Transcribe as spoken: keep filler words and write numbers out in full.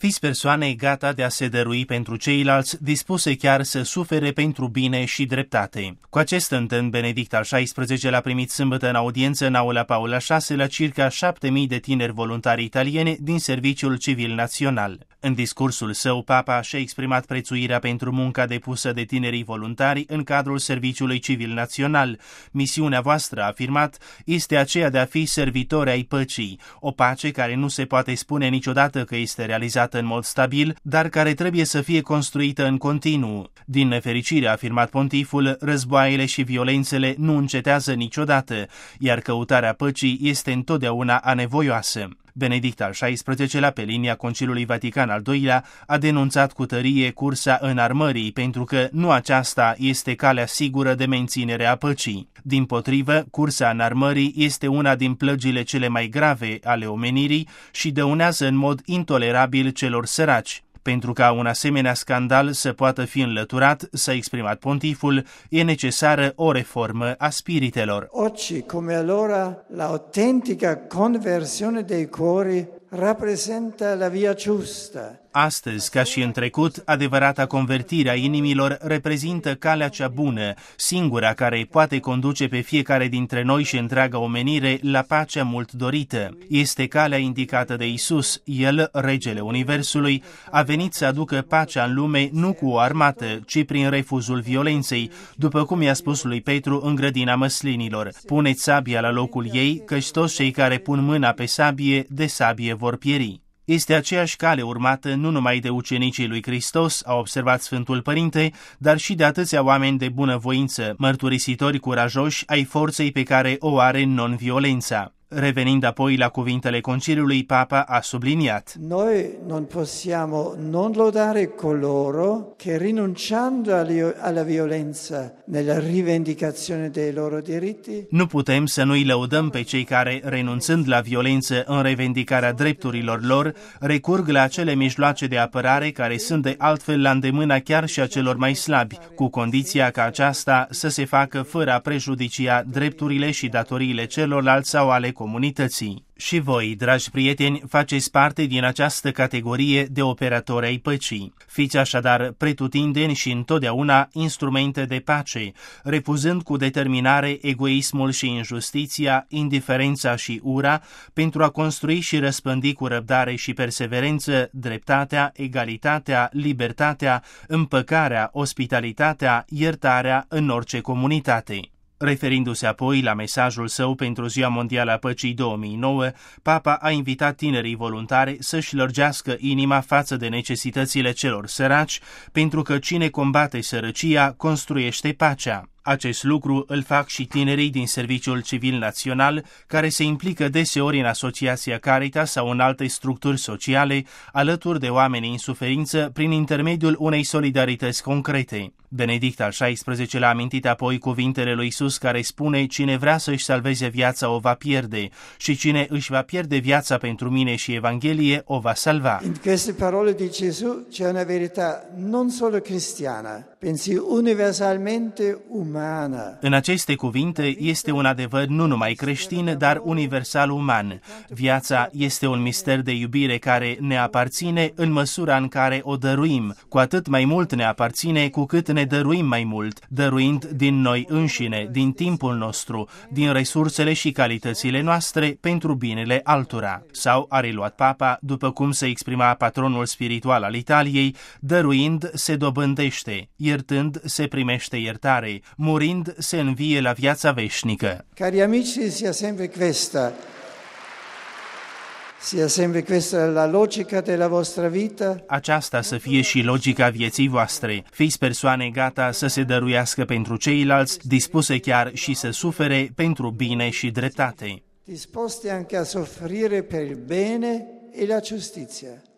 Fiți persoane gata de a se dărui pentru ceilalți, dispuse chiar să sufere pentru bine și dreptate. Cu acest îndemn, Benedict al șaisprezecelea a primit sâmbătă în audiență în aula Paul al șaselea circa șapte mii de tineri voluntari italieni din Serviciul Civil Național. În discursul său, Papa și-a exprimat prețuirea pentru munca depusă de tinerii voluntari în cadrul Serviciului Civil Național. Misiunea voastră, a afirmat, este aceea de a fi servitori ai păcii, o pace care nu se poate spune niciodată că este realizată în mod stabil, dar care trebuie să fie construită în continuu. Din nefericire, a afirmat pontiful, războaiele și violențele nu încetează niciodată, iar căutarea păcii este întotdeauna anevoioasă. Benedict al șaisprezecelea, pe linia Conciliului Vatican al doilea, a denunțat cu tărie cursa înarmării, pentru că nu aceasta este calea sigură de menținere a păcii. Dimpotrivă, cursa înarmării este una din plăgile cele mai grave ale omenirii și dăunează în mod intolerabil celor săraci. Pentru ca un asemenea scandal să poată fi înlăturat, s-a exprimat pontiful, e necesară o reformă a spiritelor. Oggi, come allora, l'autentica conversione dei cuori rappresenta la via giusta. Astăzi, ca și în trecut, adevărata convertire a inimilor reprezintă calea cea bună, singura care poate conduce pe fiecare dintre noi și întreaga omenire la pacea mult dorită. Este calea indicată de Isus. El, regele Universului, a venit să aducă pacea în lume nu cu o armată, ci prin refuzul violenței, după cum i-a spus lui Petru în grădina măslinilor. Puneți sabia la locul ei, căci toți cei care pun mâna pe sabie, de sabie vor pieri. Este aceeași cale urmată nu numai de ucenicii lui Hristos, a observat Sfântul Părinte, dar și de atâția oameni de bunăvoință, mărturisitori curajoși ai forței pe care o are non-violența. Revenind apoi la cuvintele conciliului, Papa a subliniat: Noi non possiamo non lodare coloro che rinunciando alla violenza nella rivendicazione dei loro diritti. Nu putem să nu-i lăudăm pe cei care, renunțând la violență în revendicarea drepturilor lor, recurg la acele mijloace de apărare care sunt de altfel la îndemâna chiar și a celor mai slabi, cu condiția ca aceasta să se facă fără a prejudicia drepturile și datoriile celorlalți sau ale comunității. Și voi, dragi prieteni, faceți parte din această categorie de operatori ai păcii. Fiți așadar pretutindeni și întotdeauna instrumente de pace, refuzând cu determinare egoismul și injustiția, indiferența și ura, pentru a construi și răspândi cu răbdare și perseverență dreptatea, egalitatea, libertatea, împăcarea, ospitalitatea, iertarea în orice comunitate. Referindu-se apoi la mesajul său pentru Ziua Mondială a Păcii două mii nouă, Papa a invitat tinerii voluntari să-și lărgească inima față de necesitățile celor săraci, pentru că cine combate sărăcia construiește pacea. Acest lucru îl fac și tinerii din Serviciul Civil Național, care se implică deseori în Asociația Caritas sau în alte structuri sociale, alături de oameni în suferință, prin intermediul unei solidarități concrete. Benedict al șaisprezecelea a amintit apoi cuvintele lui Isus care spune: cine vrea să-și salveze viața o va pierde și cine își va pierde viața pentru mine și Evanghelie o va salva. In queste parole di Gesù c'è una verità non solo cristiana, bensì universalmente umana. În aceste cuvinte este un adevăr nu numai creștin, dar universal uman. Viața este un mister de iubire care ne aparține în măsura în care o dăruim. Cu atât mai mult ne aparține cu cât ne dăruim mai mult, dăruind din noi înșine, din timpul nostru, din resursele și calitățile noastre pentru binele altora. Sau, a reluat Papa, după cum se exprima patronul spiritual al Italiei, dăruind se dobândește, iertând se primește iertare, murind se învie la viața veșnică. Cari amici, sia sempre questa Sia sempre questa la logica della vostra vita. Aceasta să fie și logica vieții voastre. Fiți persoane gata să se dăruiască pentru ceilalți, dispuse chiar și să sufere pentru bine și dreptate. Disposti anche a soffrire per il bene e la giustizia.